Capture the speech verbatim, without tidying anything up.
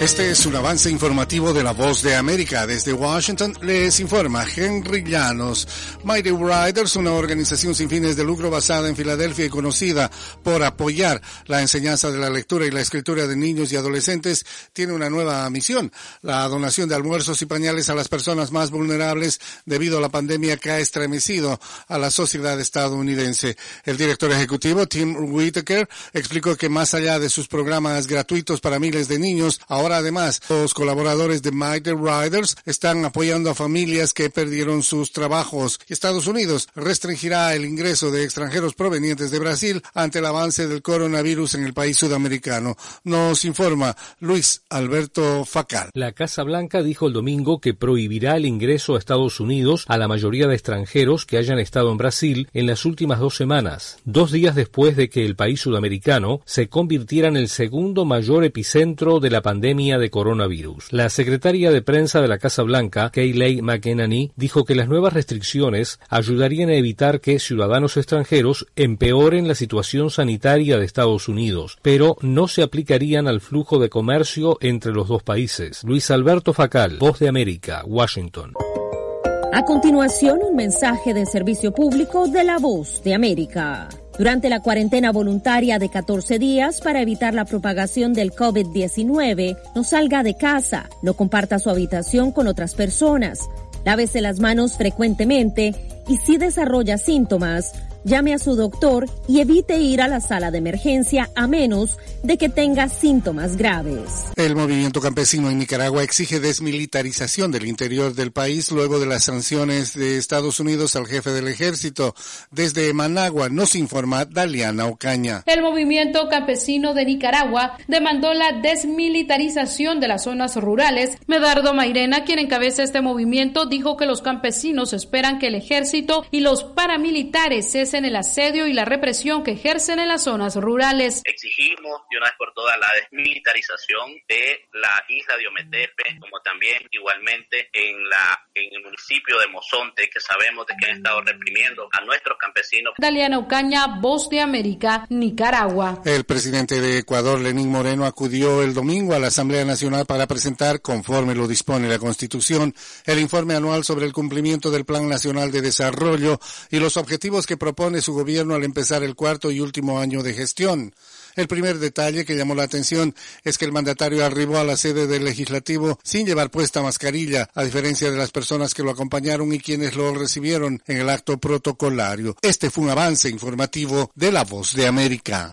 Este es un avance informativo de La Voz de América. Desde Washington les informa Henry Llanos. Mighty Riders, una organización sin fines de lucro basada en Filadelfia y conocida por apoyar la enseñanza de la lectura y la escritura de niños y adolescentes, tiene una nueva misión: la donación de almuerzos y pañales a las personas más vulnerables debido a la pandemia que ha estremecido a la sociedad estadounidense. El director ejecutivo, Tim Whitaker, explicó que más allá de sus programas gratuitos para miles de niños, ahora además los colaboradores de Mighty Riders están apoyando a familias que perdieron sus trabajos. Estados Unidos restringirá el ingreso de extranjeros provenientes de Brasil ante el avance del coronavirus en el país sudamericano. Nos informa Luis Alberto Facal. La Casa Blanca dijo el domingo que prohibirá el ingreso a Estados Unidos a la mayoría de extranjeros que hayan estado en Brasil en las últimas dos semanas, dos días después de que el país sudamericano se convirtiera en el segundo mayor epicentro de la pandemia de coronavirus. La secretaria de prensa de la Casa Blanca, Kayleigh McEnany, dijo que las nuevas restricciones ayudarían a evitar que ciudadanos extranjeros empeoren la situación sanitaria de Estados Unidos, pero no se aplicarían al flujo de comercio entre los dos países. Luis Alberto Facal, Voz de América, Washington. A continuación, un mensaje de servicio público de La Voz de América. Durante la cuarentena voluntaria de catorce días para evitar la propagación del COVID diecinueve, no salga de casa, no comparta su habitación con otras personas, lávese las manos frecuentemente y si desarrolla síntomas, llame a su doctor y evite ir a la sala de emergencia a menos de que tenga síntomas graves. El movimiento campesino en Nicaragua exige desmilitarización del interior del país luego de las sanciones de Estados Unidos al jefe del ejército. Desde Managua nos informa Daliana Ocaña. El movimiento campesino de Nicaragua demandó la desmilitarización de las zonas rurales. Medardo Mairena, quien encabeza este movimiento, dijo que los campesinos esperan que el ejército y los paramilitares cesen el asedio y la represión que ejercen en las zonas rurales. Exigimos de una vez por todas la desmilitarización de la isla de Ometepe, como también igualmente en la en el municipio de Mozonte, que sabemos de que han estado reprimiendo a nuestros campesinos. Daliana Ocaña, Voz de América, Nicaragua. El presidente de Ecuador, Lenín Moreno, acudió el domingo a la Asamblea Nacional para presentar, conforme lo dispone la Constitución, el informe anual sobre el cumplimiento del Plan Nacional de Desarrollo y los objetivos que propone su gobierno al empezar el cuarto y último año de gestión. El primer detalle que llamó la atención es que el mandatario arribó a la sede del Legislativo sin llevar puesta mascarilla, a diferencia de las personas que lo acompañaron y quienes lo recibieron en el acto protocolario. Este fue un avance informativo de La Voz de América.